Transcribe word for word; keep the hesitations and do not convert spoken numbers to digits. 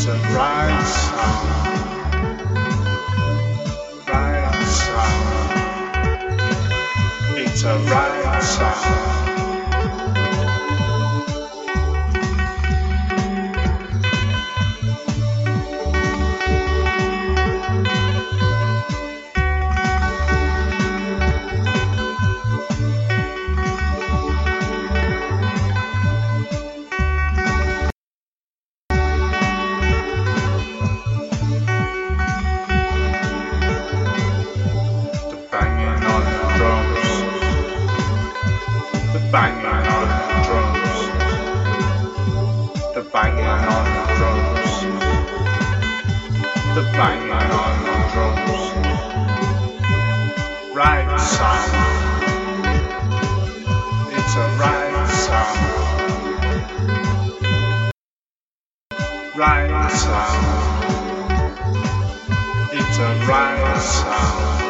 It's a right sound, right sound. It's a right sound. Banging on the drums, the banging on the drums, the banging on the drums. Right sound, it's a right sound. Right sound, it's a right sound.